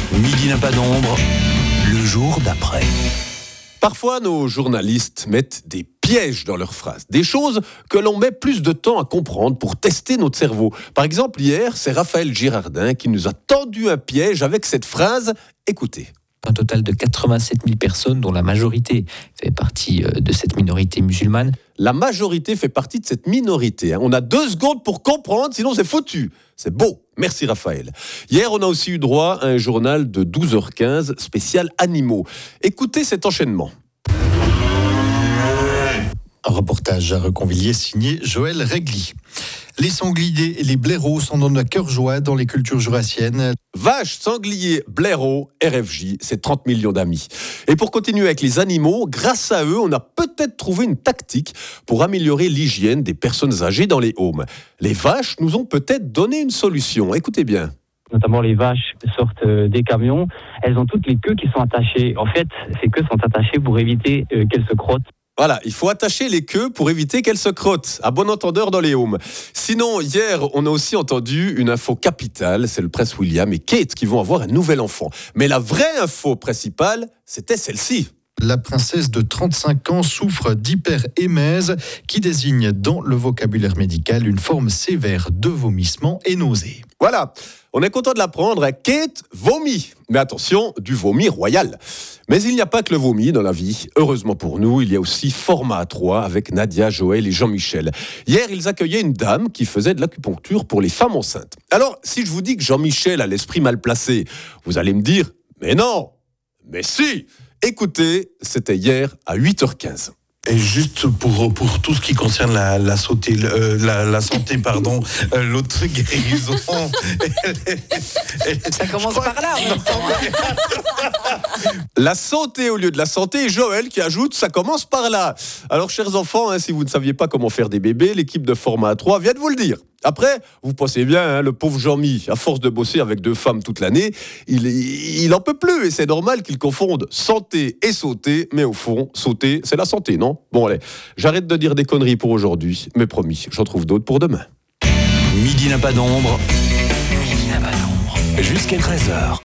Midi n'a pas d'ombre, le jour d'après. Parfois, nos journalistes mettent des pièges dans leurs phrases, des choses que l'on met plus de temps à comprendre pour tester notre cerveau. Par exemple, hier, c'est Raphaël Girardin qui nous a tendu un piège avec cette phrase. Écoutez. Un total de 87 000 personnes, dont la majorité fait partie de cette minorité musulmane. La majorité fait partie de cette minorité. On a 2 secondes pour comprendre, sinon c'est foutu. C'est beau. Merci Raphaël. Hier, on a aussi eu droit à un journal de 12h15 spécial animaux. Écoutez cet enchaînement. Un reportage à Reconvilier signé Joël Regli. Les sangliers et les blaireaux sont dans la cœur joie dans les cultures jurassiennes. Vaches, sangliers, blaireaux, RFJ, c'est 30 millions d'amis. Et pour continuer avec les animaux, grâce à eux, on a peut-être trouvé une tactique pour améliorer l'hygiène des personnes âgées dans les homes. Les vaches nous ont peut-être donné une solution. Écoutez bien. Notamment les vaches sortent des camions, elles ont toutes les queues qui sont attachées. En fait, ces queues sont attachées pour éviter qu'elles se crottent. Voilà, il faut attacher les queues pour éviter qu'elles se crottent, à bon entendeur dans les homes. Sinon, hier, on a aussi entendu une info capitale, c'est le prince William et Kate qui vont avoir un nouvel enfant. Mais la vraie info principale, c'était celle-ci. La princesse de 35 ans souffre d'hyperémèse qui désigne dans le vocabulaire médical une forme sévère de vomissement et nausée. Voilà, on est content de l'apprendre, Kate vomit. Mais attention, du vomi royal. Mais il n'y a pas que le vomi dans la vie. Heureusement pour nous, il y a aussi Format 3 avec Nadia, Joël et Jean-Michel. Hier, ils accueillaient une dame qui faisait de l'acupuncture pour les femmes enceintes. Alors, si je vous dis que Jean-Michel a l'esprit mal placé, vous allez me dire « Mais non !» Mais si ! Écoutez, c'était hier à 8h15. Et juste pour tout ce qui concerne la santé, l'autre guérison. Ça commence par là. La santé au lieu de la santé, et Joël qui ajoute, ça commence par là. Alors, chers enfants, si vous ne saviez pas comment faire des bébés, l'équipe de Format 3 vient de vous le dire. Après, vous pensez bien, le pauvre Jean-Mi, à force de bosser avec 2 femmes toute l'année, il en peut plus. Et c'est normal qu'il confonde santé et sauter. Mais au fond, sauter, c'est la santé, non ? Bon, allez, j'arrête de dire des conneries pour aujourd'hui. Mais promis, j'en trouve d'autres pour demain. Midi n'a pas d'ombre, jusqu'à 13h.